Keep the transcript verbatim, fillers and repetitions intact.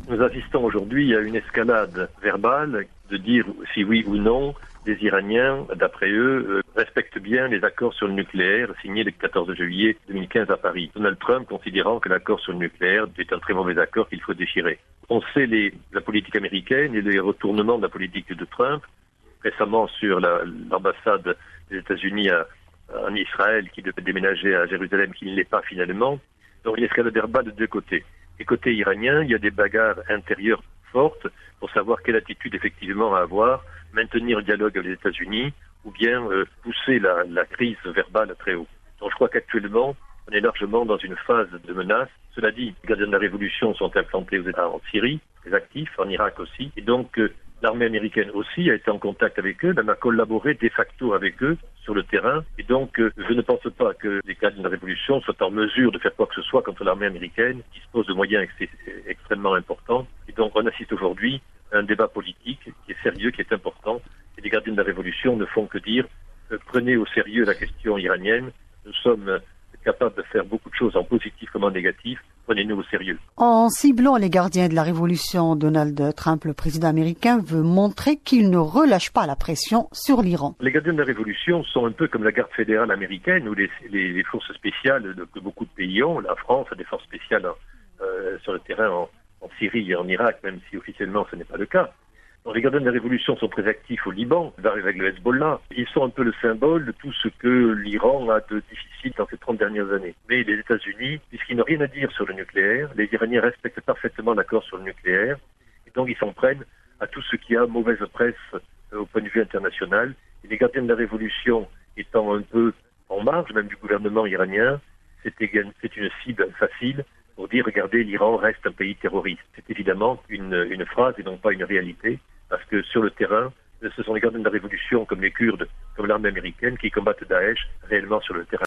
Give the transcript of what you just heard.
Nous assistons aujourd'hui à une escalade verbale de dire si oui ou non les Iraniens, d'après eux, euh, respectent bien les accords sur le nucléaire signés le quatorze juillet deux mille quinze à Paris. Donald Trump considérant que l'accord sur le nucléaire est un très mauvais accord qu'il faut déchirer. On sait les, la politique américaine et les retournements de la politique de Trump, récemment sur la, l'ambassade des États-Unis à, en Israël qui devait déménager à Jérusalem, qui ne l'est pas finalement. Donc il y a escalade verbale de deux côtés. Et côté iranien, il y a des bagarres intérieures fortes pour savoir quelle attitude effectivement à avoir, maintenir le dialogue avec les États-Unis ou bien euh, pousser la, la crise verbale très haut. Donc je crois qu'actuellement, on est largement dans une phase de menace. Cela dit, les gardiens de la révolution sont implantés aux États en Syrie, les actifs, en Irak aussi. Et donc euh, l'armée américaine aussi a été en contact avec eux, même a collaboré de facto avec eux sur le terrain. Et donc euh, je ne pense pas que les gardiens de la révolution soient en mesure de faire quoi que ce soit contre l'armée américaine, qui dispose de moyens ex- extrêmement importants. Et donc on assiste aujourd'hui à un débat politique qui est sérieux, qui est important. Et les gardiens de la révolution ne font que dire euh, prenez au sérieux la question iranienne. Nous sommes capable de faire beaucoup de choses en positif comme en négatif, prenez-nous au sérieux. En ciblant les gardiens de la révolution, Donald Trump, le président américain, veut montrer qu'il ne relâche pas la pression sur l'Iran. Les gardiens de la révolution sont un peu comme la garde fédérale américaine ou les, les, les forces spéciales de, que beaucoup de pays ont. La France a des forces spéciales euh, sur le terrain en, en Syrie et en Irak, même si officiellement ce n'est pas le cas. Donc, les gardiens de la révolution sont très actifs au Liban, avec le Hezbollah. Ils sont un peu le symbole de tout ce que l'Iran a de difficile dans ces trente dernières années. Mais les États-Unis, puisqu'ils n'ont rien à dire sur le nucléaire, les Iraniens respectent parfaitement l'accord sur le nucléaire, et donc ils s'en prennent à tout ce qui a mauvaise presse euh, au point de vue international. Et les gardiens de la révolution étant un peu en marge même du gouvernement iranien, c'est, c'est une cible facile pour dire, regardez, l'Iran reste un pays terroriste. C'est évidemment une, une phrase et non pas une réalité. Parce que sur le terrain, ce sont les gardiens de la révolution, comme les Kurdes, comme l'armée américaine, qui combattent Daesh réellement sur le terrain.